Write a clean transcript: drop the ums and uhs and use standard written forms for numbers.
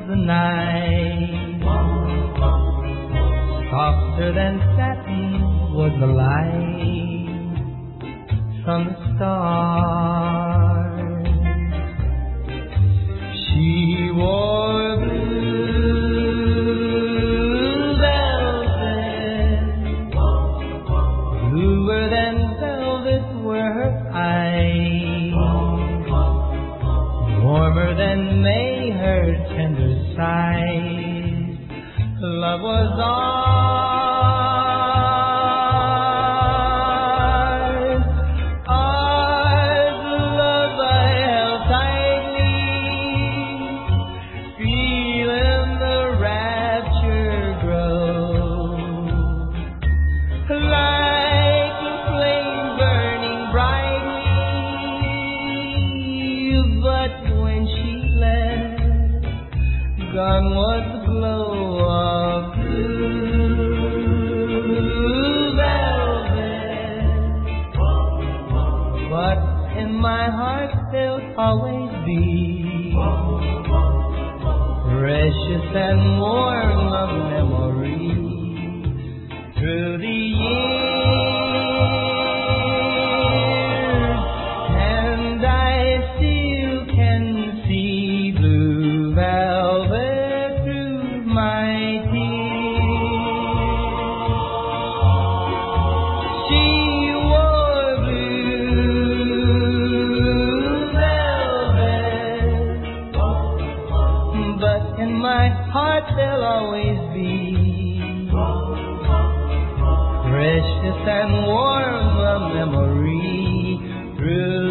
the night. Softer than satin was the light from the stars. She wore blue velvet, bluer than velvet were her eyes, warmer than May her tender sighs. Love was ours, ours, love I held tightly, feeling the rapture grow, like a flame burning brightly. But when she left, gone was the glow of blue velvet. But in my heart there'll always be precious and warm of memory through the years, and I still can see blue velvet through my tears. She wore blue velvet, but in my heart there'll always be precious and warm a memory through